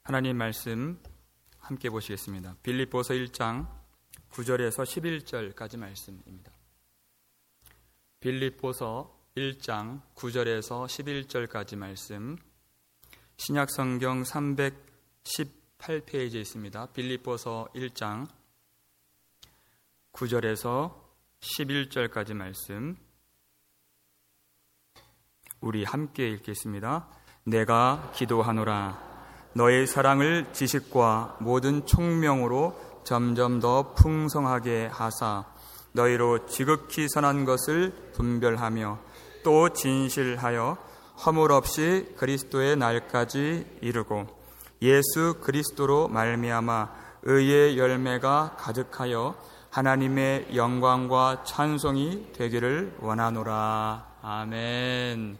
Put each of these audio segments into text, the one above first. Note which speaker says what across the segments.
Speaker 1: 하나님 말씀 함께 보시겠습니다. 빌립보서 1장 9절에서 11절까지 말씀입니다. 빌립보서 1장 9절에서 11절까지 말씀, 신약성경 318페이지에 있습니다. 빌립보서 1장 9절에서 11절까지 말씀, 우리 함께 읽겠습니다. 내가 기도하노라. 너의 사랑을 지식과 모든 총명으로 점점 더 풍성하게 하사 너희로 지극히 선한 것을 분별하며 또 진실하여 허물 없이 그리스도의 날까지 이르고 예수 그리스도로 말미암아 의의 열매가 가득하여 하나님의 영광과 찬송이 되기를 원하노라. 아멘.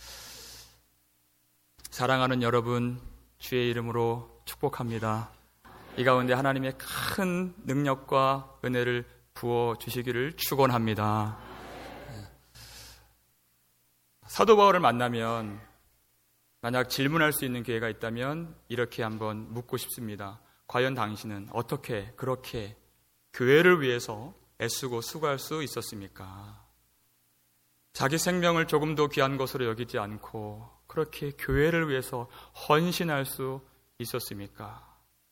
Speaker 1: 사랑하는 여러분, 주의 이름으로 축복합니다. 이 가운데 하나님의 큰 능력과 은혜를 부어주시기를 축원합니다. 사도 바울을 만나면 만약 질문할 수 있는 기회가 있다면 이렇게 한번 묻고 싶습니다. 과연 당신은 어떻게 그렇게 교회를 위해서 애쓰고 수고할 수 있었습니까? 자기 생명을 조금도 귀한 것으로 여기지 않고 그렇게 교회를 위해서 헌신할 수 있었습니까?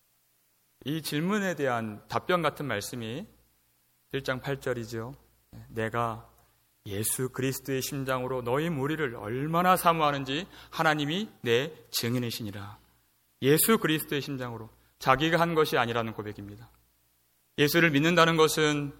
Speaker 1: 이 질문에 대한 답변 같은 말씀이 1장 8절이죠. 내가 예수 그리스도의 심장으로 너희 무리를 얼마나 사모하는지 하나님이 내 증인이시니라. 예수 그리스도의 심장으로, 자기가 한 것이 아니라는 고백입니다. 예수를 믿는다는 것은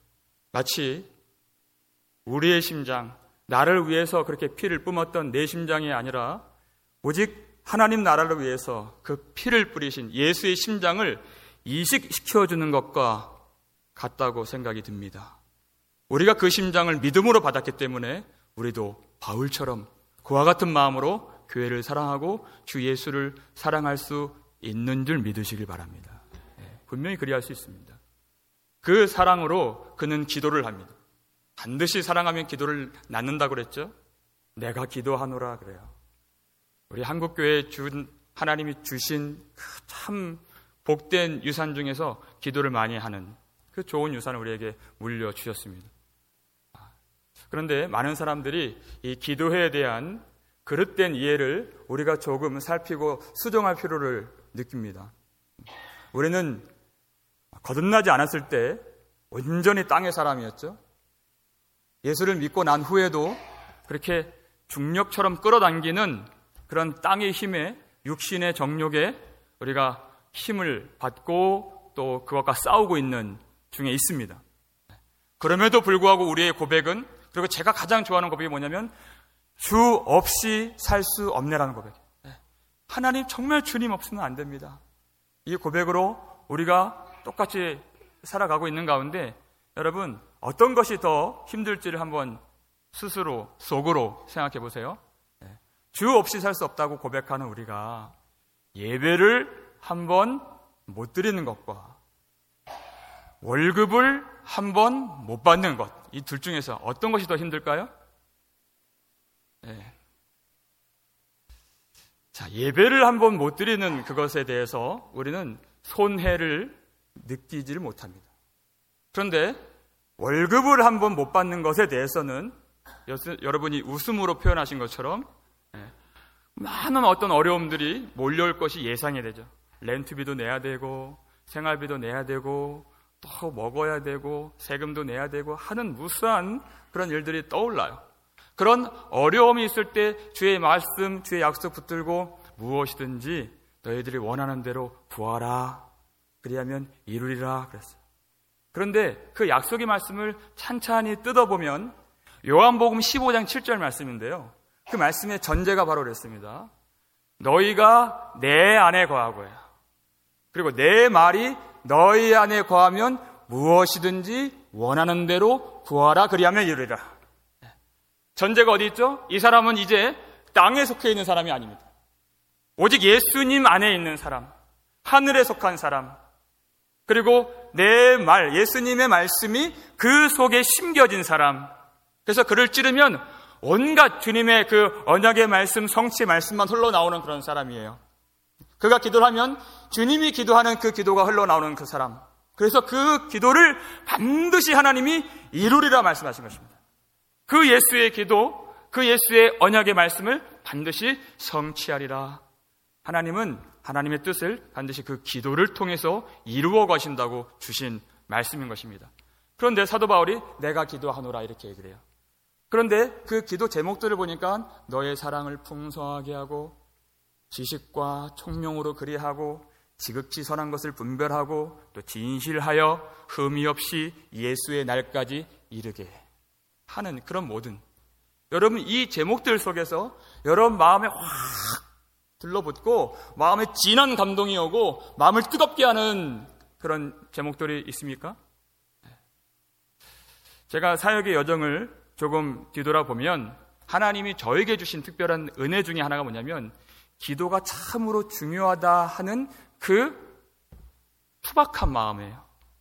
Speaker 1: 마치 우리의 심장, 나를 위해서 그렇게 피를 뿜었던 내 심장이 아니라 오직 하나님 나라를 위해서 그 피를 뿌리신 예수의 심장을 이식시켜주는 것과 같다고 생각이 듭니다. 우리가 그 심장을 믿음으로 받았기 때문에 우리도 바울처럼 그와 같은 마음으로 교회를 사랑하고 주 예수를 사랑할 수 있는 줄 믿으시길 바랍니다. 분명히 그리할 수 있습니다. 그 사랑으로 그는 기도를 합니다. 반드시 사랑하면 기도를 낳는다고 그랬죠. 내가 기도하노라 그래요. 우리 한국교회에 하나님이 주신 그 참 복된 유산 중에서 기도를 많이 하는 그 좋은 유산을 우리에게 물려주셨습니다. 그런데 많은 사람들이 이 기도회에 대한 그릇된 이해를 우리가 조금 살피고 수정할 필요를 느낍니다. 우리는 거듭나지 않았을 때 온전히 땅의 사람이었죠. 예수를 믿고 난 후에도 그렇게 중력처럼 끌어당기는 그런 땅의 힘에, 육신의 정욕에 우리가 힘을 받고 또 그것과 싸우고 있는 중에 있습니다. 그럼에도 불구하고 우리의 고백은, 그리고 제가 가장 좋아하는 고백이 뭐냐면 주 없이 살 수 없네라는 고백이에요. 하나님 정말 주님 없으면 안 됩니다. 이 고백으로 우리가 똑같이 살아가고 있는 가운데 여러분, 어떤 것이 더 힘들지를 한번 스스로 속으로 생각해 보세요. 주 없이 살 수 없다고 고백하는 우리가 예배를 한번 못 드리는 것과 월급을 한번 못 받는 것, 이 둘 중에서 어떤 것이 더 힘들까요? 자, 예배를 한번 못 드리는 그것에 대해서 우리는 손해를 느끼지를 못합니다. 그런데 월급을 한번 못 받는 것에 대해서는 여러분이 웃음으로 표현하신 것처럼 많은 어떤 어려움들이 몰려올 것이 예상이 되죠. 렌트비도 내야 되고 생활비도 내야 되고 또 먹어야 되고 세금도 내야 되고 하는 무수한 그런 일들이 떠올라요. 그런 어려움이 있을 때 주의 말씀, 주의 약속 붙들고 무엇이든지 너희들이 원하는 대로 구하라. 그리하면 이루리라 그랬어요. 그런데 그 약속의 말씀을 찬찬히 뜯어보면 요한복음 15장 7절 말씀인데요. 그 말씀의 전제가 바로 그랬습니다. 너희가 내 안에 거하고요. 그리고 내 말이 너희 안에 거하면 무엇이든지 원하는 대로 구하라. 그리하면 이루리라. 전제가 어디 있죠? 이 사람은 이제 땅에 속해 있는 사람이 아닙니다. 오직 예수님 안에 있는 사람, 하늘에 속한 사람, 그리고 내 말, 예수님의 말씀이 그 속에 심겨진 사람. 그래서 그를 찌르면 온갖 주님의 그 언약의 말씀, 성취의 말씀만 흘러나오는 그런 사람이에요. 그가 기도를 하면 주님이 기도하는 그 기도가 흘러나오는 그 사람. 그래서 그 기도를 반드시 하나님이 이루리라 말씀하신 것입니다. 그 예수의 기도, 그 예수의 언약의 말씀을 반드시 성취하리라. 하나님은 하나님의 뜻을 반드시 그 기도를 통해서 이루어 가신다고 주신 말씀인 것입니다. 그런데 사도 바울이 내가 기도하노라 이렇게 얘기를 해요. 그런데 그 기도 제목들을 보니까 너의 사랑을 풍성하게 하고 지식과 총명으로 그리하고 지극히 선한 것을 분별하고 또 진실하여 흠이 없이 예수의 날까지 이르게 하는 그런 모든, 여러분 이 제목들 속에서 여러분 마음에 확 들러붙고 마음에 진한 감동이 오고 마음을 뜨겁게 하는 그런 제목들이 있습니까? 제가 사역의 여정을 조금 뒤돌아보면 하나님이 저에게 주신 특별한 은혜 중에 하나가 뭐냐면 기도가 참으로 중요하다 하는 그 투박한 마음이에요.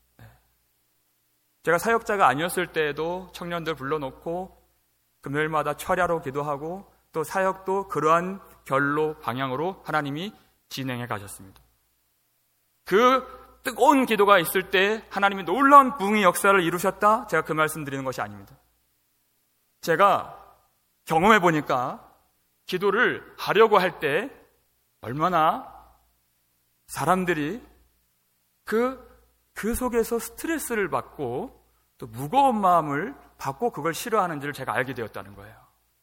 Speaker 1: 제가 사역자가 아니었을 때에도 청년들 불러놓고 금요일마다 철야로 기도하고 또 사역도 그러한 결로 방향으로 하나님이 진행해 가셨습니다. 그 뜨거운 기도가 있을 때 하나님이 놀라운 부흥의 역사를 이루셨다? 제가 그 말씀 드리는 것이 아닙니다. 제가 경험해 보니까 기도를 하려고 할 때 얼마나 사람들이 그 속에서 스트레스를 받고 또 무거운 마음을 받고 그걸 싫어하는지를 제가 알게 되었다는 거예요.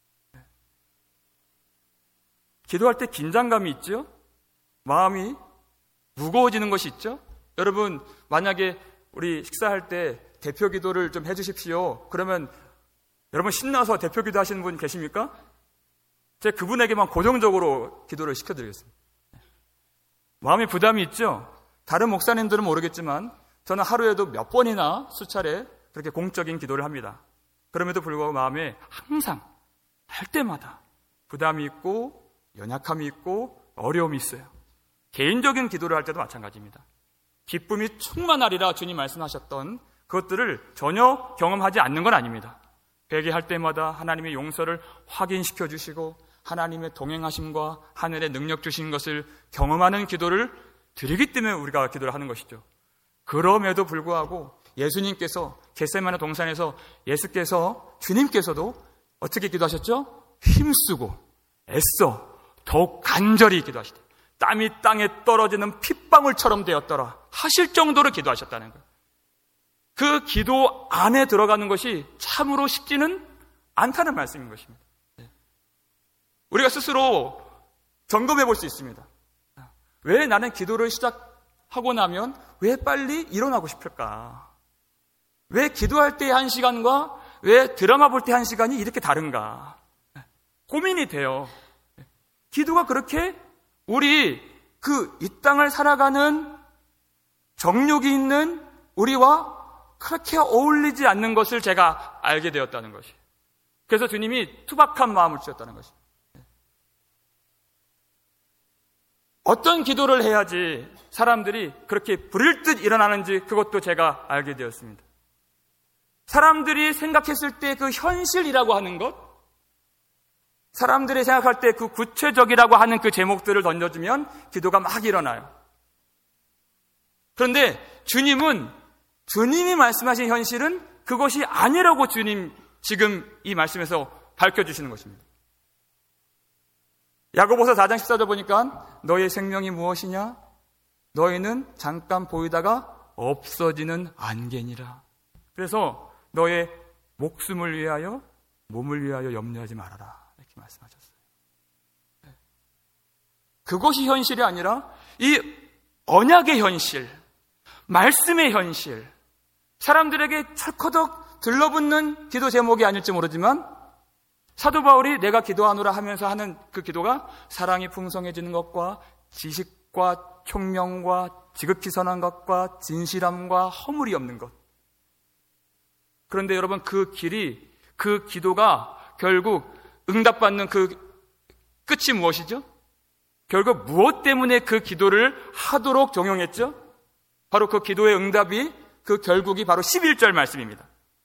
Speaker 1: 기도할 때 긴장감이 있죠? 마음이 무거워지는 것이 있죠? 여러분 만약에 우리 식사할 때 대표 기도를 좀 해주십시오. 그러면 여러분 신나서 대표 기도 하시는 분 계십니까? 제가 그분에게만 고정적으로 기도를 시켜드리겠습니다. 마음에 부담이 있죠? 다른 목사님들은 모르겠지만 저는 하루에도 몇 번이나 수차례 그렇게 공적인 기도를 합니다. 그럼에도 불구하고 마음에 항상 할 때마다 부담이 있고 연약함이 있고 어려움이 있어요. 개인적인 기도를 할 때도 마찬가지입니다. 기쁨이 충만하리라 주님 말씀하셨던 그것들을 전혀 경험하지 않는 건 아닙니다. 회개할 때마다 하나님의 용서를 확인시켜 주시고 하나님의 동행하심과 하늘의 능력 주신 것을 경험하는 기도를 드리기 때문에 우리가 기도를 하는 것이죠. 그럼에도 불구하고 예수님께서 겟세마네 동산에서 주님께서도 어떻게 기도하셨죠? 힘쓰고 애써 더욱 간절히 기도하시다. 땀이 땅에 떨어지는 핏방울처럼 되었더라 하실 정도로 기도하셨다는 거예요. 그 기도 안에 들어가는 것이 참으로 쉽지는 않다는 말씀인 것입니다. 우리가 스스로 점검해 볼 수 있습니다. 왜 나는 기도를 시작하고 나면 왜 빨리 일어나고 싶을까? 왜 기도할 때의 한 시간과 왜 드라마 볼 때 한 시간이 이렇게 다른가? 고민이 돼요. 기도가 그렇게 우리 이 땅을 살아가는 정욕이 있는 우리와 그렇게 어울리지 않는 것을 제가 알게 되었다는 것이. 그래서 주님이 투박한 마음을 주셨다는 것이. 어떤 기도를 해야지 사람들이 그렇게 부릴 듯 일어나는지 그것도 제가 알게 되었습니다. 사람들이 생각했을 때 그 현실이라고 하는 것, 사람들이 생각할 때 그 구체적이라고 하는 그 제목들을 던져주면 기도가 막 일어나요. 그런데 주님이 말씀하신 현실은 그것이 아니라고 주님 지금 이 말씀에서 밝혀주시는 것입니다. 야고보서 4장 14절 보니까 너의 생명이 무엇이냐? 너희는 잠깐 보이다가 없어지는 안개니라. 그래서 너의 목숨을 위하여 몸을 위하여 염려하지 말아라 이렇게 말씀하셨어요. 그것이 현실이 아니라 이 언약의 현실, 말씀의 현실, 사람들에게 철커덕 들러붙는 기도 제목이 아닐지 모르지만 사도 바울이 내가 기도하노라 하면서 하는 그 기도가 사랑이 풍성해지는 것과 지식과 총명과 지극히 선한 것과 진실함과 허물이 없는 것. 그런데 여러분 그 기도가 결국 응답받는 그 끝이 무엇이죠? 결국 무엇 때문에 그 기도를 하도록 종용했죠? 바로 그 기도의 응답이 그 결국이 바로 11절 말씀입니다.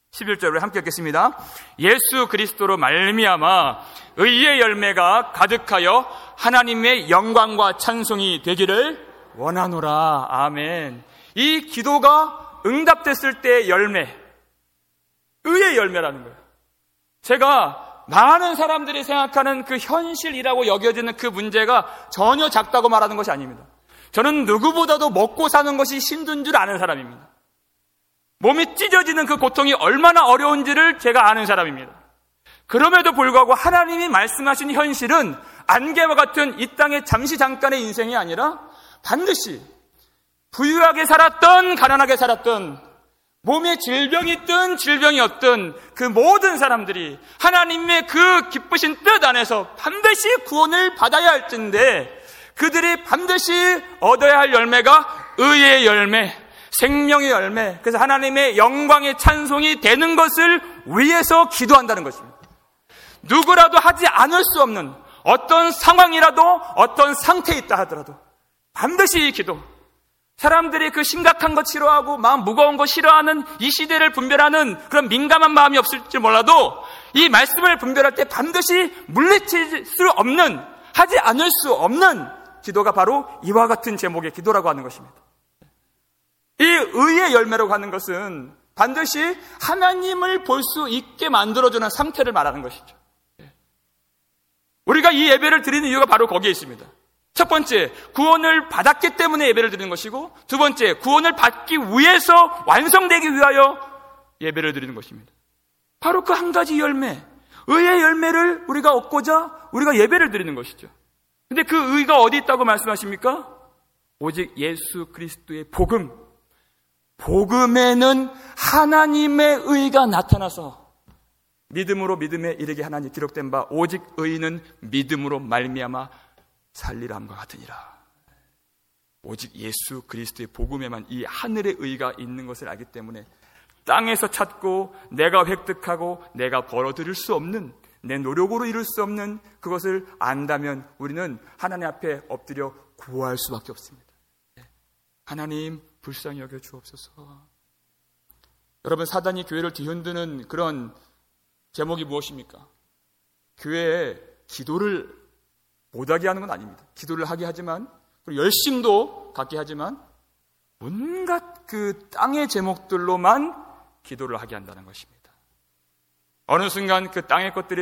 Speaker 1: 11절 우리 함께 읽겠습니다. 예수 그리스도로 말미암아 의의 열매가 가득하여 하나님의 영광과 찬송이 되기를 원하노라. 아멘. 이 기도가 응답됐을 때의 열매, 의의 열매라는 거예요. 제가 많은 사람들이 생각하는 그 현실이라고 여겨지는 그 문제가 전혀 작다고 말하는 것이 아닙니다. 저는 누구보다도 먹고 사는 것이 힘든 줄 아는 사람입니다. 몸이 찢어지는 그 고통이 얼마나 어려운지를 제가 아는 사람입니다. 그럼에도 불구하고 하나님이 말씀하신 현실은 안개와 같은 이 땅의 잠시 잠깐의 인생이 아니라 반드시 부유하게 살았던 가난하게 살았던 몸에 질병이 있든 질병이 없든 그 모든 사람들이 하나님의 그 기쁘신 뜻 안에서 반드시 구원을 받아야 할진데 그들이 반드시 얻어야 할 열매가 의의 열매, 생명의 열매, 그래서 하나님의 영광의 찬송이 되는 것을 위해서 기도한다는 것입니다. 누구라도 하지 않을 수 없는 어떤 상황이라도 어떤 상태에 있다 하더라도 반드시 이 기도, 사람들이 그 심각한 것 싫어하고 마음 무거운 것 싫어하는 이 시대를 분별하는 그런 민감한 마음이 없을지 몰라도 이 말씀을 분별할 때 반드시 물리칠 수 없는, 하지 않을 수 없는 기도가 바로 이와 같은 제목의 기도라고 하는 것입니다. 이 의의 열매라고 하는 것은 반드시 하나님을 볼 수 있게 만들어주는 상태를 말하는 것이죠. 우리가 이 예배를 드리는 이유가 바로 거기에 있습니다. 첫 번째, 구원을 받았기 때문에 예배를 드리는 것이고, 두 번째, 구원을 받기 위해서 완성되기 위하여 예배를 드리는 것입니다. 바로 그 한 가지 열매, 의의 열매를 우리가 얻고자 우리가 예배를 드리는 것이죠. 근데 그 의가 어디 있다고 말씀하십니까? 오직 예수 그리스도의 복음, 복음에는 하나님의 의가 나타나서 믿음으로 믿음에 이르게 하나니 기록된 바 오직 의인은 믿음으로 말미암아 살리라 함과 같으니라. 오직 예수 그리스도의 복음에만 이 하늘의 의가 있는 것을 알기 때문에 땅에서 찾고 내가 획득하고 내가 벌어들일 수 없는, 내 노력으로 이룰 수 없는 그것을 안다면 우리는 하나님 앞에 엎드려 구할 수밖에 없습니다. 하나님 불쌍히 여겨 주옵소서. 여러분, 사단이 교회를 뒤흔드는 그런 제목이 무엇입니까? 교회에 기도를 못하게 하는 건 아닙니다. 기도를 하게 하지만, 그리고 열심도 갖게 하지만 온갖 그 땅의 제목들로만 기도를 하게 한다는 것입니다. 어느 순간 그 땅의 것들이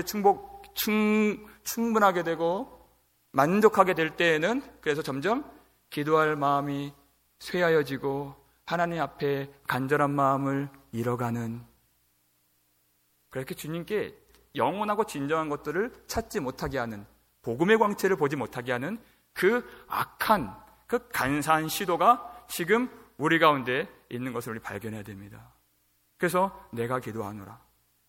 Speaker 1: 충분하게 되고 만족하게 될 때에는 그래서 점점 기도할 마음이 쇠하여지고 하나님 앞에 간절한 마음을 잃어가는, 그렇게 주님께 영원하고 진정한 것들을 찾지 못하게 하는, 복음의 광채를 보지 못하게 하는 그 악한, 그 간사한 시도가 지금 우리 가운데 있는 것을 우리 발견해야 됩니다. 그래서 내가 기도하노라.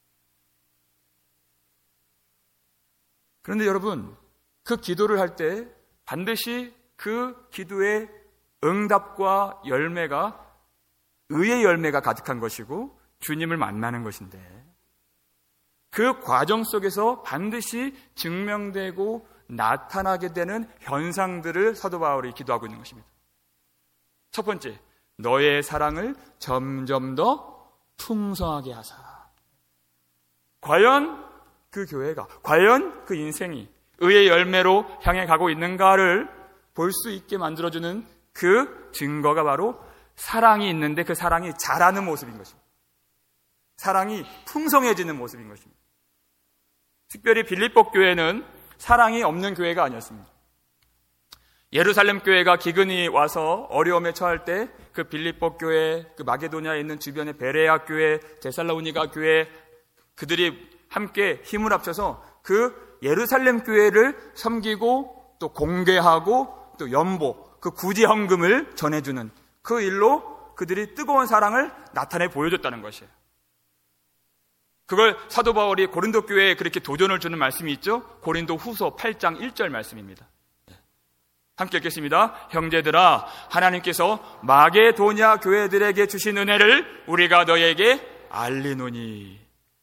Speaker 1: 그런데 여러분, 그 기도를 할 때 반드시 그 기도의 응답과 열매가 의의 열매가 가득한 것이고 주님을 만나는 것인데, 그 과정 속에서 반드시 증명되고 나타나게 되는 현상들을 사도 바울이 기도하고 있는 것입니다. 첫 번째, 너의 사랑을 점점 더 풍성하게 하사. 과연 그 교회가, 과연 그 인생이 의의 열매로 향해 가고 있는가를 볼 수 있게 만들어주는 그 증거가 바로 사랑이 있는데 그 사랑이 자라는 모습인 것입니다. 사랑이 풍성해지는 모습인 것입니다. 특별히 빌립보 교회는 사랑이 없는 교회가 아니었습니다. 예루살렘 교회가 기근이 와서 어려움에 처할 때 그 빌립보 교회, 그 마게도냐에 있는 주변의 베레아 교회, 데살로니가 교회, 그들이 함께 힘을 합쳐서 그 예루살렘 교회를 섬기고 또 공개하고 또 연보, 그 구제헌금을 전해주는 그 일로 그들이 뜨거운 사랑을 나타내 보여줬다는 것이에요. 그걸 사도 바울이 고린도 교회에 그렇게 도전을 주는 말씀이 있죠. 고린도 후서 8장 1절 말씀입니다. 함께 읽겠습니다. 형제들아, 하나님께서 마게도냐 교회들에게 주신 은혜를 우리가 너에게 알리노니.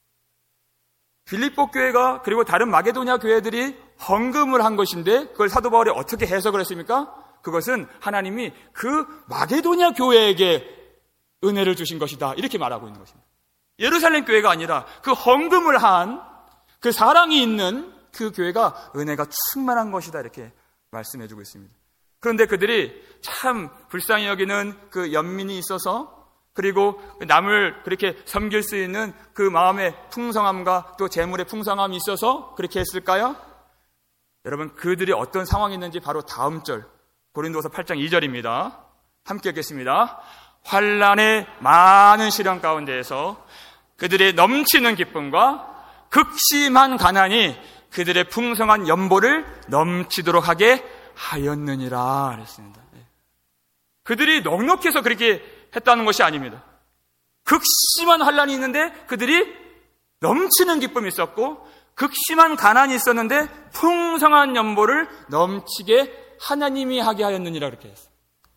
Speaker 1: 빌립보 교회가 그리고 다른 마게도냐 교회들이 헌금을 한 것인데 그걸 사도 바울이 어떻게 해석을 했습니까? 그것은 하나님이 그 마게도냐 교회에게 은혜를 주신 것이다, 이렇게 말하고 있는 것입니다. 예루살렘 교회가 아니라 그 헌금을 한 그 사랑이 있는 그 교회가 은혜가 충만한 것이다, 이렇게 말씀해 주고 있습니다. 그런데 그들이 참 불쌍히 여기는 그 연민이 있어서, 그리고 남을 그렇게 섬길 수 있는 그 마음의 풍성함과 또 재물의 풍성함이 있어서 그렇게 했을까요? 여러분, 그들이 어떤 상황이 있는지 바로 다음 절 고린도서 8장 2절입니다. 함께 읽겠습니다. 환난의 많은 시련 가운데에서 그들의 넘치는 기쁨과 극심한 가난이 그들의 풍성한 연보를 넘치도록 하게 하였느니라 그랬습니다. 그들이 넉넉해서 그렇게 했다는 것이 아닙니다. 극심한 환난이 있는데 그들이 넘치는 기쁨이 있었고, 극심한 가난이 있었는데 풍성한 연보를 넘치게 하나님이 하게 하였느니라 그렇게 했어요.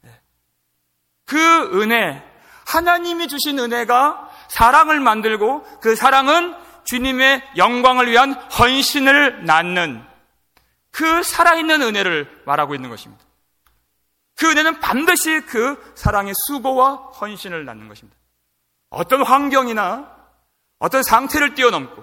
Speaker 1: 그 은혜, 하나님이 주신 은혜가 사랑을 만들고, 그 사랑은 주님의 영광을 위한 헌신을 낳는 그 살아있는 은혜를 말하고 있는 것입니다. 그 은혜는 반드시 그 사랑의 수고와 헌신을 낳는 것입니다. 어떤 환경이나 어떤 상태를 뛰어넘고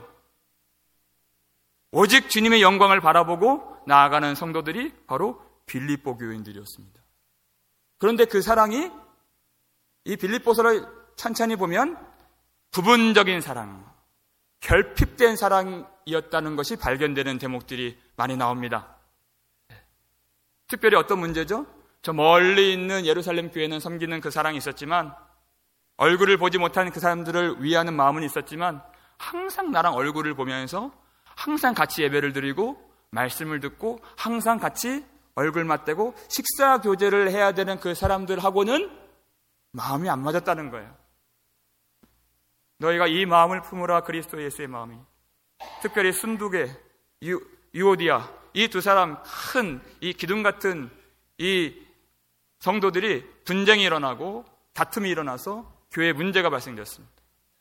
Speaker 1: 오직 주님의 영광을 바라보고 나아가는 성도들이 바로 빌립보 교인들이었습니다. 그런데 그 사랑이 이 빌립보서를 천천히 보면 부분적인 사랑, 결핍된 사랑이었다는 것이 발견되는 대목들이 많이 나옵니다. 특별히 어떤 문제죠? 저 멀리 있는 예루살렘 교회는 섬기는 그 사랑이 있었지만, 얼굴을 보지 못한 그 사람들을 위하는 마음은 있었지만, 항상 나랑 얼굴을 보면서 항상 같이 예배를 드리고 말씀을 듣고 항상 같이 얼굴 맞대고 식사 교제를 해야 되는 그 사람들하고는 마음이 안 맞았다는 거예요. 너희가 이 마음을 품으라, 그리스도 예수의 마음이. 특별히 순두계, 유오디아, 이 두 사람 큰 이 기둥 같은 이 성도들이 분쟁이 일어나고 다툼이 일어나서 교회에 문제가 발생됐습니다.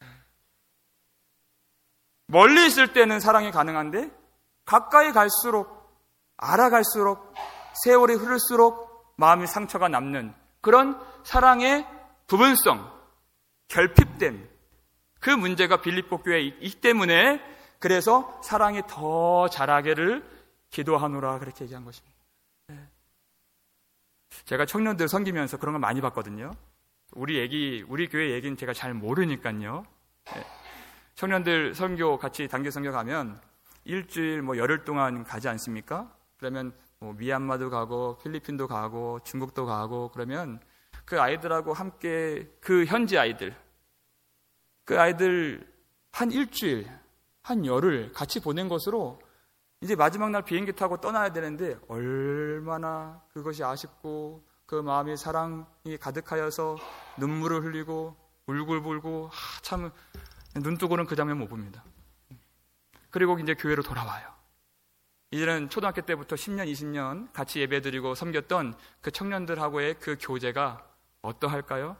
Speaker 1: 멀리 있을 때는 사랑이 가능한데 가까이 갈수록, 알아갈수록, 세월이 흐를수록 마음의 상처가 남는 그런 사랑의 부분성, 결핍됨, 그 문제가 빌립보 교회에 있기 때문에, 그래서 사랑이 더 자라기를 기도하노라 그렇게 얘기한 것입니다. 제가 청년들 섬기면서 그런 걸 많이 봤거든요. 우리 교회 얘기는 제가 잘 모르니까요. 청년들 선교 같이 단기 선교 가면 일주일 열흘 동안 가지 않습니까? 그러면 미얀마도 가고 필리핀도 가고 중국도 가고, 그러면 그 아이들하고 함께 그 현지 아이들, 그 아이들 한 일주일, 한 열흘 같이 보낸 것으로 이제 마지막 날 비행기 타고 떠나야 되는데 얼마나 그것이 아쉽고 그 마음이 사랑이 가득하여서 눈물을 흘리고 울고불고, 참 눈뜨고는 그 장면 못 봅니다. 그리고 이제 교회로 돌아와요. 이제는 초등학교 때부터 10년, 20년 같이 예배드리고 섬겼던 그 청년들하고의 그 교제가 어떠할까요?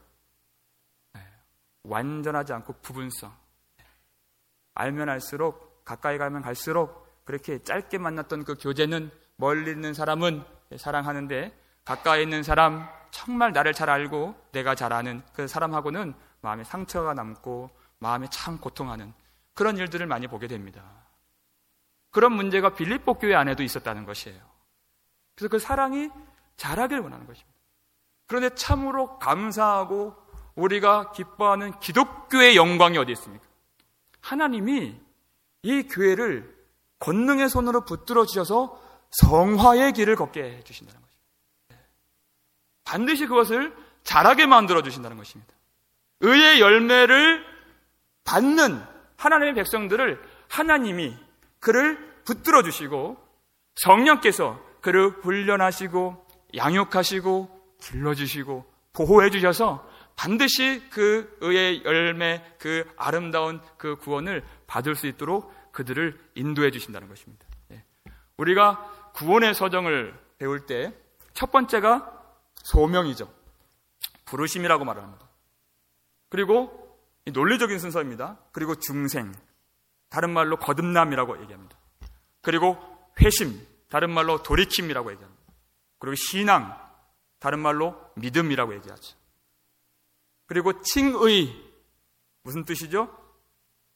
Speaker 1: 완전하지 않고 부분성. 알면 알수록, 가까이 가면 갈수록 그렇게 짧게 만났던 그 교제는 멀리 있는 사람은 사랑하는데, 가까이 있는 사람, 정말 나를 잘 알고 내가 잘 아는 그 사람하고는 마음에 상처가 남고 마음에 참 고통하는 그런 일들을 많이 보게 됩니다. 그런 문제가 빌립보 교회 안에도 있었다는 것이에요. 그래서 그 사랑이 자라길 원하는 것입니다. 그런데 참으로 감사하고 우리가 기뻐하는 기독교의 영광이 어디 있습니까? 하나님이 이 교회를 권능의 손으로 붙들어 주셔서 성화의 길을 걷게 해주신다는 것입니다. 반드시 그것을 자라게 만들어 주신다는 것입니다. 의의 열매를 받는 하나님의 백성들을 하나님이 그를 붙들어 주시고, 성령께서 그를 훈련하시고 양육하시고 길러주시고 보호해 주셔서 반드시 그 의의 열매, 그 아름다운 그 구원을 받을 수 있도록 그들을 인도해 주신다는 것입니다. 우리가 구원의 서정을 배울 때 첫 번째가 소명이죠. 부르심이라고 말합니다. 그리고 논리적인 순서입니다. 그리고 중생, 다른 말로 거듭남이라고 얘기합니다. 그리고 회심, 다른 말로 돌이킴이라고 얘기합니다. 그리고 신앙, 다른 말로 믿음이라고 얘기하죠. 그리고 칭의, 무슨 뜻이죠?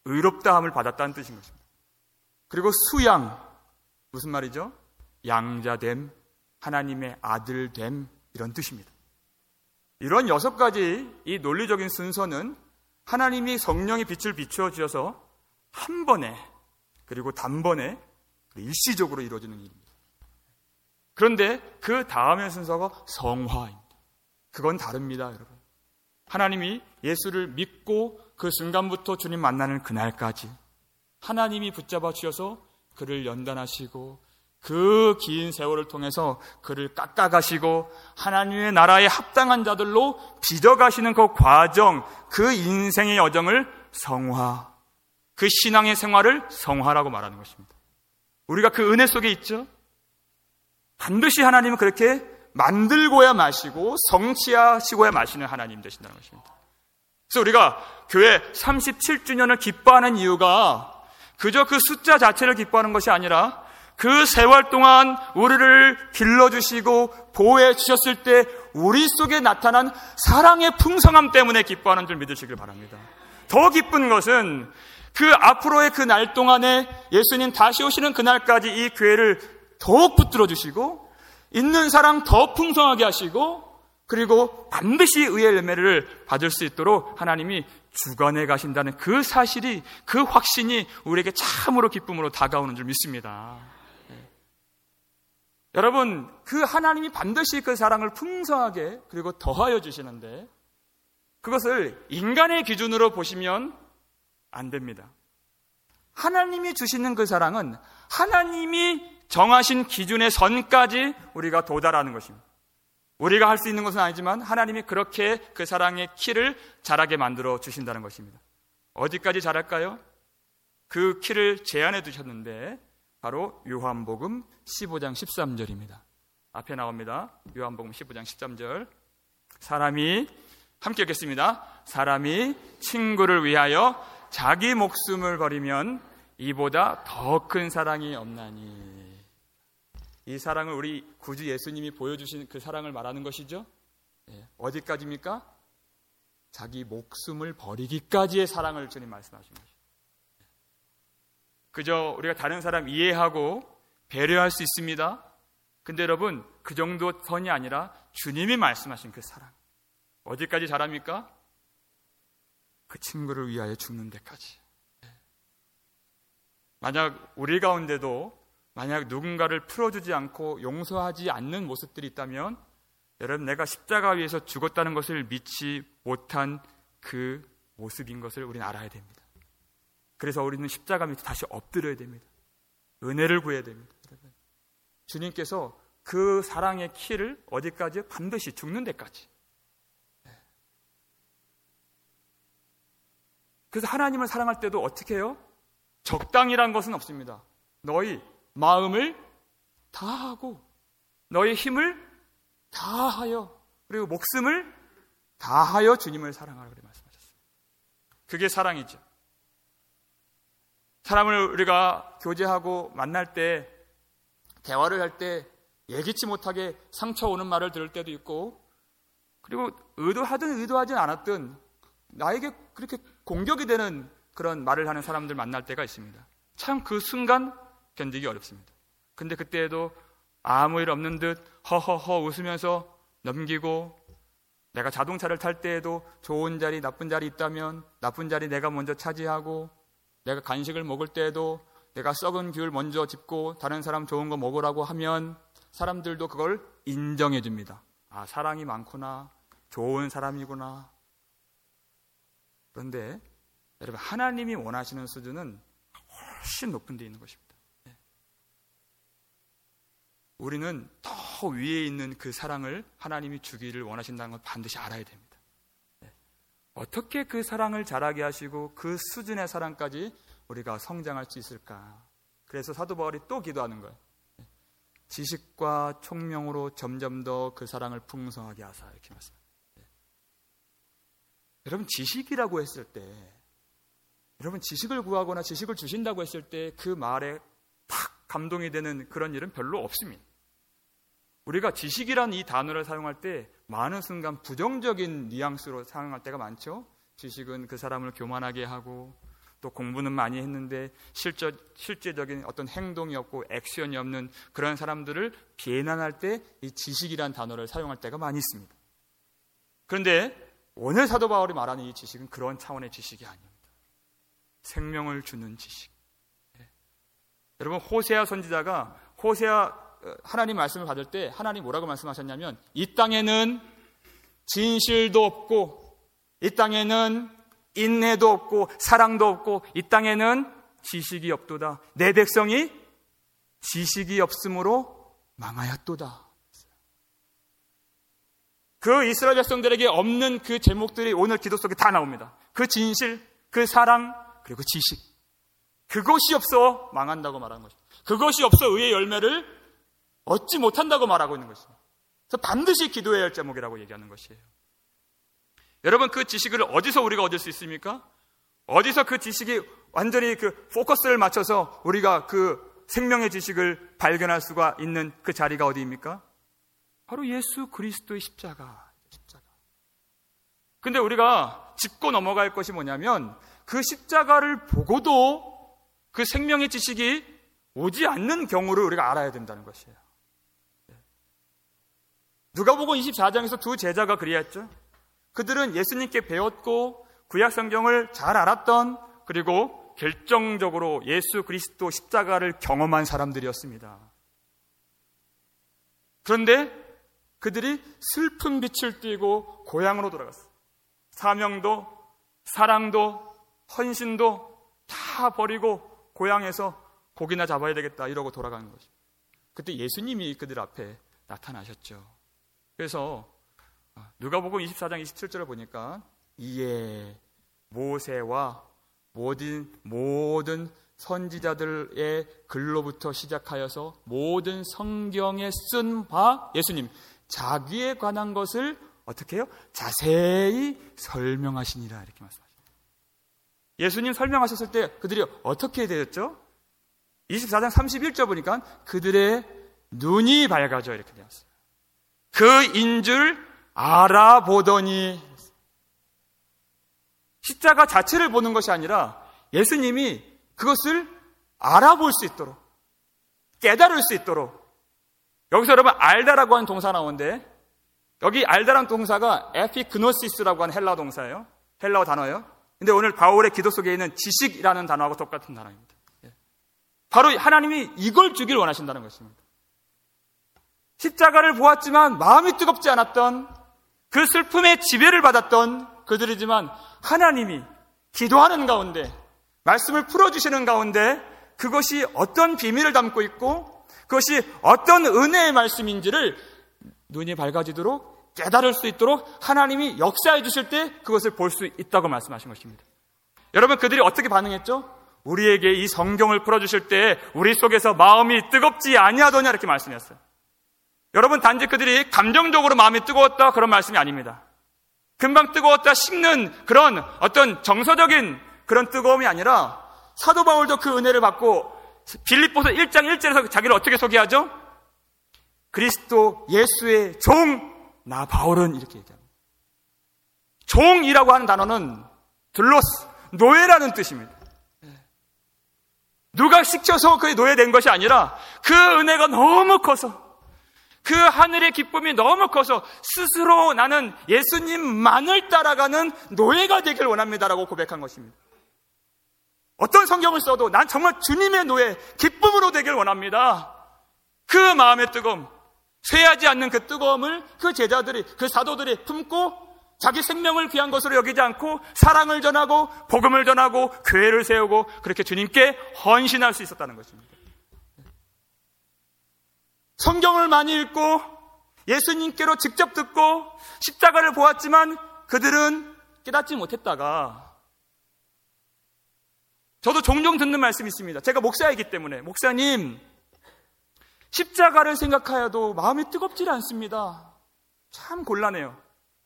Speaker 1: 의롭다함을 받았다는 뜻인 것입니다. 그리고 수양, 무슨 말이죠? 양자됨, 하나님의 아들됨, 이런 뜻입니다. 이런 6가지 이 논리적인 순서는 하나님이 성령의 빛을 비추어 주셔서 한 번에, 그리고 단번에 일시적으로 이루어지는 일입니다. 그런데 그 다음의 순서가 성화입니다. 그건 다릅니다, 여러분. 하나님이 예수를 믿고 그 순간부터 주님 만나는 그날까지 하나님이 붙잡아 주셔서 그를 연단하시고 그 긴 세월을 통해서 그를 깎아가시고 하나님의 나라에 합당한 자들로 빚어가시는 그 과정, 그 인생의 여정을 성화, 그 신앙의 생활을 성화라고 말하는 것입니다. 우리가 그 은혜 속에 있죠. 반드시 하나님은 그렇게 만들고야 마시고 성취하시고야 마시는 하나님 되신다는 것입니다. 그래서 우리가 교회 37주년을 기뻐하는 이유가 그저 그 숫자 자체를 기뻐하는 것이 아니라 그 세월 동안 우리를 길러주시고 보호해 주셨을 때 우리 속에 나타난 사랑의 풍성함 때문에 기뻐하는 줄 믿으시길 바랍니다. 더 기쁜 것은 그 앞으로의 그 날 동안에 예수님 다시 오시는 그날까지 이 교회를 더욱 붙들어 주시고 있는 사랑 더 풍성하게 하시고 그리고 반드시 의의 열매를 받을 수 있도록 하나님이 주관해 가신다는 그 사실이, 그 확신이 우리에게 참으로 기쁨으로 다가오는 줄 믿습니다. 여러분, 그 하나님이 반드시 그 사랑을 풍성하게 그리고 더하여 주시는데 그것을 인간의 기준으로 보시면 안 됩니다. 하나님이 주시는 그 사랑은 하나님이 정하신 기준의 선까지 우리가 도달하는 것입니다. 우리가 할 수 있는 것은 아니지만 하나님이 그렇게 그 사랑의 키를 자라게 만들어 주신다는 것입니다. 어디까지 자랄까요? 그 키를 제한해 두셨는데 바로 요한복음 15장 13절입니다. 앞에 나옵니다. 요한복음 15장 13절. 사람이, 함께 읽겠습니다. 사람이 친구를 위하여 자기 목숨을 버리면 이보다 더 큰 사랑이 없나니. 이 사랑을 우리 구주 예수님이 보여주신 그 사랑을 말하는 것이죠. 어디까지입니까? 자기 목숨을 버리기까지의 사랑을 주님 말씀하신 것이죠. 그저 우리가 다른 사람 이해하고 배려할 수 있습니다. 근데 여러분, 그 정도 선이 아니라 주님이 말씀하신 그 사랑 어디까지 자랍니까? 그 친구를 위하여 죽는 데까지. 만약 우리 가운데도 만약 누군가를 풀어주지 않고 용서하지 않는 모습들이 있다면 여러분, 내가 십자가 위에서 죽었다는 것을 믿지 못한 그 모습인 것을 우리는 알아야 됩니다. 그래서 우리는 십자가 밑에 다시 엎드려야 됩니다. 은혜를 구해야 됩니다. 주님께서 그 사랑의 키를 어디까지요? 반드시 죽는 데까지. 그래서 하나님을 사랑할 때도 어떻게 해요? 적당이란 것은 없습니다. 너희 마음을 다하고 너희 힘을 다하여 그리고 목숨을 다하여 주님을 사랑하라 그렇게 말씀하셨습니다. 그게 사랑이죠. 사람을 우리가 교제하고 만날 때, 대화를 할 때 예기치 못하게 상처 오는 말을 들을 때도 있고, 그리고 의도하든 의도하지 않았든 나에게 그렇게 공격이 되는 그런 말을 하는 사람들 만날 때가 있습니다. 참 그 순간 견디기 어렵습니다. 근데 그때에도 아무 일 없는 듯 허허허 웃으면서 넘기고, 내가 자동차를 탈 때에도 좋은 자리 나쁜 자리 있다면 나쁜 자리 내가 먼저 차지하고, 내가 간식을 먹을 때에도 내가 썩은 귤 먼저 짚고 다른 사람 좋은 거 먹으라고 하면 사람들도 그걸 인정해 줍니다. 아, 사랑이 많구나, 좋은 사람이구나. 그런데 여러분, 하나님이 원하시는 수준은 훨씬 높은 데 있는 것입니다. 우리는 더 위에 있는 그 사랑을 하나님이 주기를 원하신다는 걸 반드시 알아야 됩니다. 어떻게 그 사랑을 자라게 하시고 그 수준의 사랑까지 우리가 성장할 수 있을까? 그래서 사도 바울이 또 기도하는 거예요. 지식과 총명으로 점점 더 그 사랑을 풍성하게 하사, 이렇게 말씀합니다. 여러분, 지식이라고 했을 때, 여러분 지식을 구하거나 지식을 주신다고 했을 때 그 말에 탁 감동이 되는 그런 일은 별로 없습니다. 우리가 지식이란 이 단어를 사용할 때 많은 순간 부정적인 뉘앙스로 사용할 때가 많죠. 지식은 그 사람을 교만하게 하고 또 공부는 많이 했는데 실제적인 어떤 행동이 없고 액션이 없는 그런 사람들을 비난할 때 이 지식이란 단어를 사용할 때가 많이 있습니다. 그런데 오늘 사도 바울이 말하는 이 지식은 그런 차원의 지식이 아닙니다. 생명을 주는 지식. 여러분, 호세아 선지자가 하나님 말씀을 받을 때 하나님 뭐라고 말씀하셨냐면, 이 땅에는 진실도 없고 이 땅에는 인내도 없고 사랑도 없고 이 땅에는 지식이 없도다. 내 백성이 지식이 없으므로 망하였도다. 그 이스라엘 백성들에게 없는 그 제목들이 오늘 기도 속에 다 나옵니다. 그 진실, 그 사랑, 그리고 지식. 그것이 없어 망한다고 말하는 것입니다. 그것이 없어 의의 열매를 얻지 못한다고 말하고 있는 것입니다. 그래서 반드시 기도해야 할 제목이라고 얘기하는 것이에요. 여러분, 그 지식을 어디서 우리가 얻을 수 있습니까? 어디서 그 지식이 완전히 그 포커스를 맞춰서 우리가 그 생명의 지식을 발견할 수가 있는 그 자리가 어디입니까? 바로 예수 그리스도의 십자가. 근데 우리가 짚고 넘어갈 것이 뭐냐면, 그 십자가를 보고도 그 생명의 지식이 오지 않는 경우를 우리가 알아야 된다는 것이에요. 누가복음 24장에서 두 제자가 그리했죠. 그들은 예수님께 배웠고 구약 성경을 잘 알았던, 그리고 결정적으로 예수 그리스도 십자가를 경험한 사람들이었습니다. 그런데 그들이 슬픈 빛을 띠고 고향으로 돌아갔어요. 사명도 사랑도 헌신도 다 버리고 고향에서 고기나 잡아야 되겠다 이러고 돌아가는 거죠. 그때 예수님이 그들 앞에 나타나셨죠. 그래서 누가복음 24장 27절을 보니까, 이에 모세와 모든 선지자들의 글로부터 시작하여서 모든 성경에 쓴 바 예수님 자기에 관한 것을 어떻게 해요? 자세히 설명하시니라, 이렇게 말씀하십니다. 예수님 설명하셨을 때 그들이 어떻게 되었죠? 24장 31절 보니까 그들의 눈이 밝아져, 이렇게 되었어요. 그인 줄 알아보더니. 십자가 자체를 보는 것이 아니라 예수님이 그것을 알아볼 수 있도록, 깨달을 수 있도록. 여기서 여러분 알다라고 하는 동사 나오는데, 여기 알다라는 동사가 에피그노시스라고 하는 헬라어 동사예요. 헬라어 단어예요. 근데 오늘 바울의 기도 속에 있는 지식이라는 단어하고 똑같은 단어입니다. 바로 하나님이 이걸 주길 원하신다는 것입니다. 십자가를 보았지만 마음이 뜨겁지 않았던, 그 슬픔의 지배를 받았던 그들이지만, 하나님이 기도하는 가운데 말씀을 풀어주시는 가운데 그것이 어떤 비밀을 담고 있고 그것이 어떤 은혜의 말씀인지를 눈이 밝아지도록 깨달을 수 있도록 하나님이 역사해 주실 때 그것을 볼 수 있다고 말씀하신 것입니다. 여러분, 그들이 어떻게 반응했죠? 우리에게 이 성경을 풀어주실 때 우리 속에서 마음이 뜨겁지 아니하더냐, 이렇게 말씀했어요. 여러분, 단지 그들이 감정적으로 마음이 뜨거웠다, 그런 말씀이 아닙니다. 금방 뜨거웠다 식는 그런 어떤 정서적인 그런 뜨거움이 아니라, 사도 바울도 그 은혜를 받고 빌립보서 1장 1절에서 자기를 어떻게 소개하죠? 그리스도 예수의 종, 나 바울은, 이렇게 얘기합니다. 종이라고 하는 단어는 들로스, 노예라는 뜻입니다. 누가 시켜서 그의 노예된 것이 아니라 그 은혜가 너무 커서, 그 하늘의 기쁨이 너무 커서 스스로 나는 예수님만을 따라가는 노예가 되길 원합니다라고 고백한 것입니다. 어떤 성경을 써도 난 정말 주님의 노예, 기쁨으로 되길 원합니다. 그 마음의 뜨거움, 쇠하지 않는 그 뜨거움을 그 제자들이, 그 사도들이 품고 자기 생명을 귀한 것으로 여기지 않고 사랑을 전하고 복음을 전하고 교회를 세우고 그렇게 주님께 헌신할 수 있었다는 것입니다. 성경을 많이 읽고 예수님께로 직접 듣고 십자가를 보았지만 그들은 깨닫지 못했다가, 저도 종종 듣는 말씀이 있습니다. 제가 목사이기 때문에, 목사님, 십자가를 생각하여도 마음이 뜨겁지 않습니다. 참 곤란해요.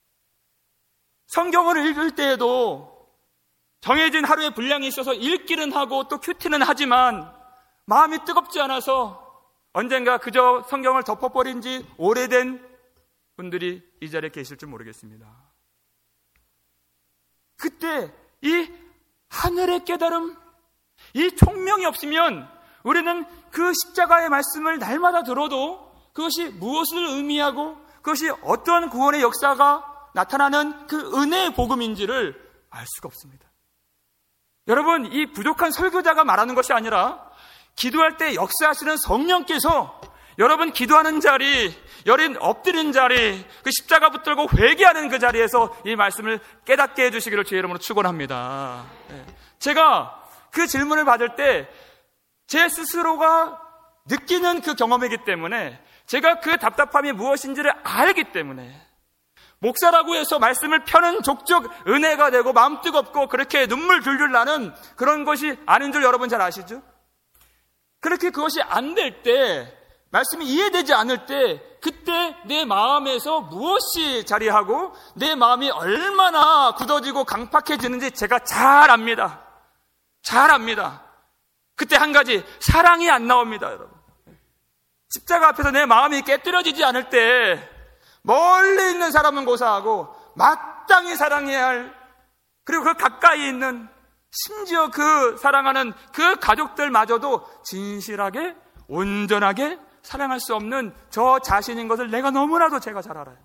Speaker 1: 성경을 읽을 때에도 정해진 하루의 분량이 있어서 읽기는 하고 또 큐티는 하지만 마음이 뜨겁지 않아서 언젠가 그저 성경을 덮어버린 지 오래된 분들이 이 자리에 계실 줄 모르겠습니다. 그때 이 하늘의 깨달음, 이 총명이 없으면 우리는 그 십자가의 말씀을 날마다 들어도 그것이 무엇을 의미하고 그것이 어떤 구원의 역사가 나타나는 그 은혜의 복음인지를 알 수가 없습니다. 여러분, 이 부족한 설교자가 말하는 것이 아니라 기도할 때 역사하시는 성령께서 여러분 기도하는 자리, 여린 엎드린 자리, 그 십자가 붙들고 회개하는 그 자리에서 이 말씀을 깨닫게 해주시기를 주의 이름으로 축원합니다. 제가 그 질문을 받을 때 제 스스로가 느끼는 그 경험이기 때문에, 제가 그 답답함이 무엇인지를 알기 때문에, 목사라고 해서 말씀을 펴는 족족 은혜가 되고 마음 뜨겁고 그렇게 눈물 줄줄 나는 그런 것이 아닌 줄 여러분 잘 아시죠? 그렇게 그것이 안 될 때, 말씀이 이해되지 않을 때, 그때 내 마음에서 무엇이 자리하고 내 마음이 얼마나 굳어지고 강팍해지는지 제가 잘 압니다. 잘 압니다. 그때 한 가지, 사랑이 안 나옵니다, 여러분. 십자가 앞에서 내 마음이 깨뜨려지지 않을 때 멀리 있는 사람은 고사하고 마땅히 사랑해야 할, 그리고 그 가까이 있는, 심지어 그 사랑하는 그 가족들마저도 진실하게 온전하게 사랑할 수 없는 저 자신인 것을 내가 너무나도 제가 잘 알아요.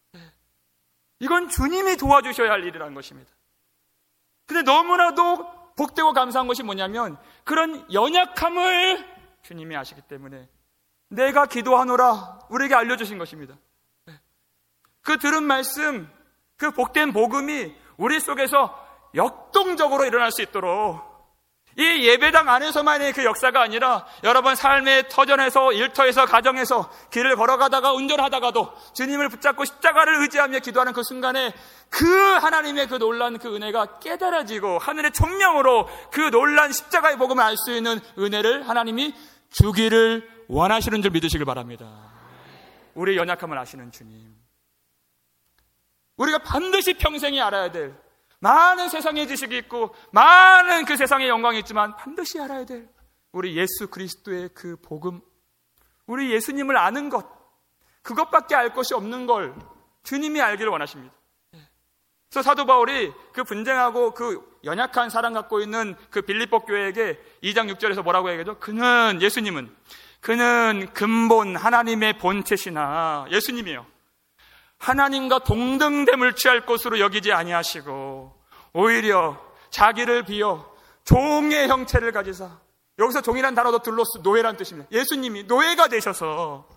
Speaker 1: 이건 주님이 도와주셔야 할 일이라는 것입니다. 근데 너무나도 복되고 감사한 것이 뭐냐면, 그런 연약함을 주님이 아시기 때문에 내가 기도하노라 우리에게 알려주신 것입니다. 그 들은 말씀, 그 복된 복음이 우리 속에서 역동적으로 일어날 수 있도록, 이 예배당 안에서만의 그 역사가 아니라 여러분 삶의 터전에서, 일터에서, 가정에서, 길을 걸어가다가 운전하다가도 주님을 붙잡고 십자가를 의지하며 기도하는 그 순간에 그 하나님의 그 놀란 그 은혜가 깨달아지고 하늘의 총명으로 그 놀란 십자가의 복음을 알 수 있는 은혜를 하나님이 주기를 원하시는 줄 믿으시길 바랍니다. 우리의 연약함을 아시는 주님, 우리가 반드시 평생에 알아야 될 많은 세상의 지식이 있고 많은 그 세상의 영광이 있지만 반드시 알아야 될 우리 예수 그리스도의 그 복음, 우리 예수님을 아는 것, 그것밖에 알 것이 없는 걸 주님이 알기를 원하십니다. 그래서 사도 바울이 그 분쟁하고 그 연약한 사랑 갖고 있는 그 빌립보 교회에게 2장 6절에서 뭐라고 얘기하죠? 그는, 예수님은, 그는 근본 하나님의 본체시나, 예수님이요, 하나님과 동등됨을 취할 것으로 여기지 아니하시고 오히려 자기를 비어 종의 형체를 가지사, 여기서 종이란 단어도 둘로스 노예란 뜻입니다. 예수님이 노예가 되셔서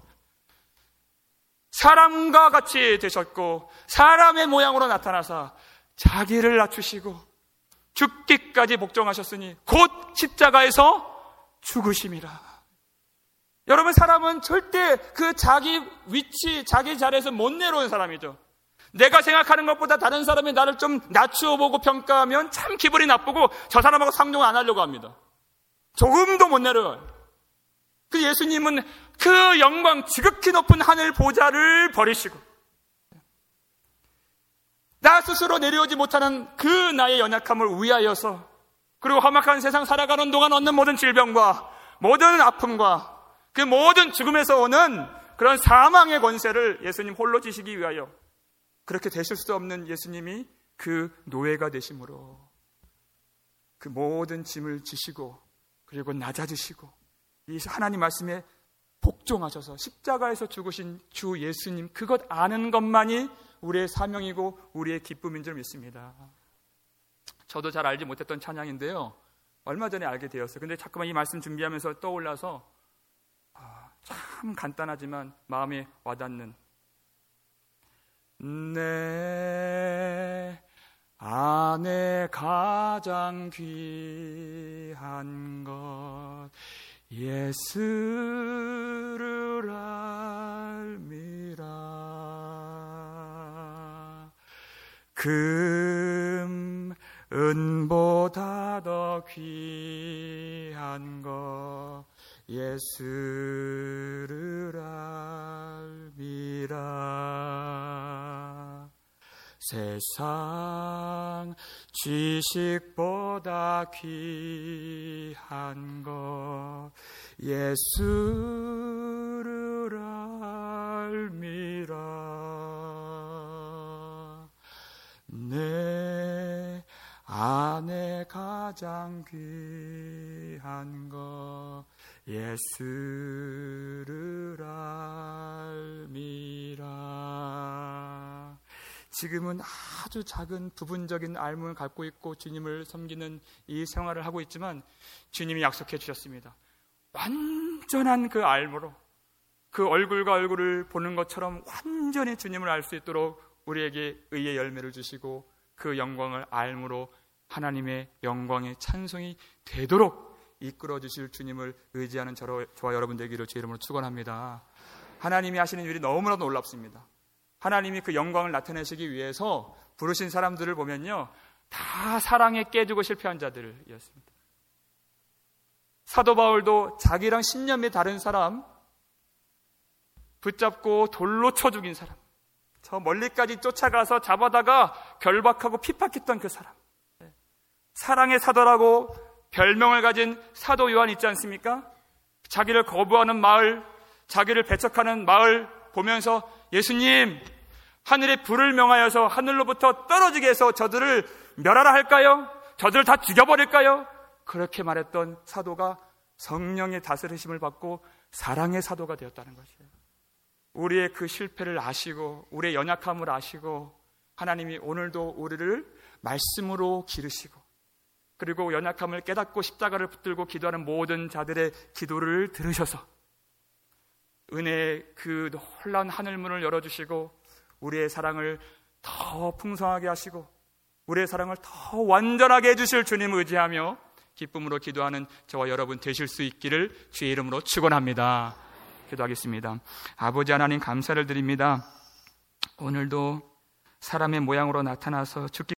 Speaker 1: 사람과 같이 되셨고 사람의 모양으로 나타나사 자기를 낮추시고 죽기까지 복종하셨으니 곧 십자가에서 죽으심이라. 여러분, 사람은 절대 그 자기 위치, 자기 자리에서 못 내려오는 사람이죠. 내가 생각하는 것보다 다른 사람이 나를 좀 낮추어 보고 평가하면 참 기분이 나쁘고 저 사람하고 상종을 안 하려고 합니다. 조금도 못 내려요. 그 예수님은 그 영광, 지극히 높은 하늘 보좌를 버리시고 나 스스로 내려오지 못하는 그 나의 연약함을 위하여서, 그리고 험악한 세상 살아가는 동안 얻는 모든 질병과 모든 아픔과 그 모든 죽음에서 오는 그런 사망의 권세를 예수님 홀로 지시기 위하여, 그렇게 되실 수 없는 예수님이 그 노예가 되심으로 그 모든 짐을 지시고 그리고 낮아지시고 이 하나님 말씀에 복종하셔서 십자가에서 죽으신 주 예수님, 그것 아는 것만이 우리의 사명이고 우리의 기쁨인 줄 믿습니다. 저도 잘 알지 못했던 찬양인데요, 얼마 전에 알게 되었어요. 근데 자꾸만 이 말씀 준비하면서 떠올라서 참 간단하지만 마음에 와닿는, 내 안에 가장 귀한 것 예수를 알미라. 금 은보다 더 귀한 것 예수를 알미라. 세상 지식보다 귀한 것 예수를 알미라. 내 내 가장 귀한 것 예수를 알미라. 지금은 아주 작은 부분적인 알몸을 갖고 있고 주님을 섬기는 이 생활을 하고 있지만 주님이 약속해 주셨습니다. 완전한 그 알므로 그 얼굴과 얼굴을 보는 것처럼 완전히 주님을 알 수 있도록 우리에게 의의 열매를 주시고 그 영광을 알므로 하나님의 영광의 찬송이 되도록 이끌어 주실 주님을 의지하는 저와 여러분 되기를 주 이름으로 축원합니다. 하나님이 하시는 일이 너무나도 놀랍습니다. 하나님이 그 영광을 나타내시기 위해서 부르신 사람들을 보면요, 다 사랑에 깨지고 실패한 자들이었습니다. 사도 바울도 자기랑 신념이 다른 사람 붙잡고 돌로 쳐 죽인 사람, 저 멀리까지 쫓아가서 잡아다가 결박하고 핍박했던 그 사람, 사랑의 사도라고 별명을 가진 사도 요한 있지 않습니까? 자기를 거부하는 마을, 자기를 배척하는 마을 보면서 예수님, 하늘에 불을 명하여서 하늘로부터 떨어지게 해서 저들을 멸하라 할까요? 저들을 다 죽여버릴까요? 그렇게 말했던 사도가 성령의 다스리심을 받고 사랑의 사도가 되었다는 것이에요. 우리의 그 실패를 아시고 우리의 연약함을 아시고 하나님이 오늘도 우리를 말씀으로 기르시고 그리고 연약함을 깨닫고 십자가를 붙들고 기도하는 모든 자들의 기도를 들으셔서 은혜의 그 놀라운 하늘문을 열어주시고 우리의 사랑을 더 풍성하게 하시고 우리의 사랑을 더 완전하게 해주실 주님을 의지하며 기쁨으로 기도하는 저와 여러분 되실 수 있기를 주의 이름으로 축원합니다. 기도하겠습니다. 아버지 하나님 감사를 드립니다. 오늘도 사람의 모양으로 나타나서 죽기